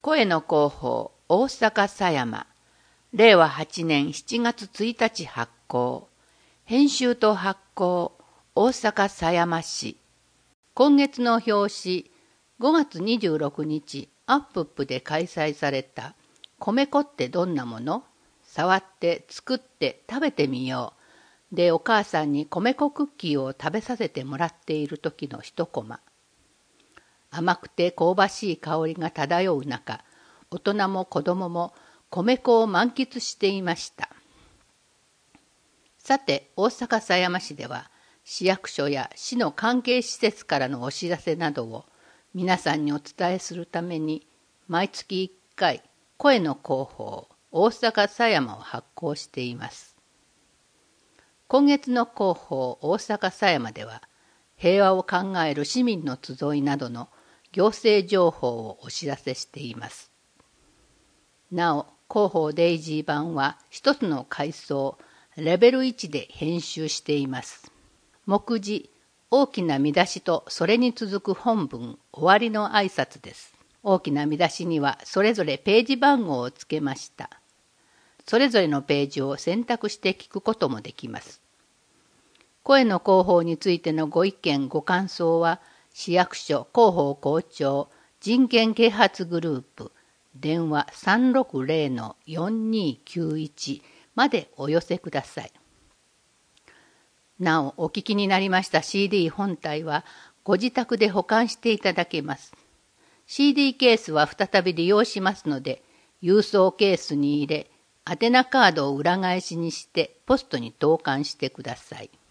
声の広報大阪狭山、令和8年7月1日発行、編集と発行大阪狭山市。今月の表紙、5月26日アップップで開催された米粉ってどんなもの？触って作って食べてみよう。でお母さんに米粉クッキーを食べさせてもらっている時の一コマ。甘くて香ばしい香りが漂う中、大人も子供も米粉を満喫していました。さて、大阪狭山市では、市役所や市の関係施設からのお知らせなどを皆さんにお伝えするために、毎月1回、声の広報、大阪狭山を発行しています。今月の広報、大阪狭山では、平和を考える市民の集いなどの行政情報をお知らせしています。なお、広報デイジー版は一つの階層、レベル1で編集しています。目次、大きな見出しとそれに続く本文、終わりの挨拶です。大きな見出しにはそれぞれページ番号をつけました。それぞれのページを選択して聞くこともできます。声の広報についてのご意見、ご感想は、市役所広報校長人権啓発グループ電話 360-4291 までお寄せください。なお、お聞きになりました CD 本体はご自宅で保管していただけます。CD ケースは再び利用しますので、郵送ケースに入れ、宛名カードを裏返しにしてポストに投函してください。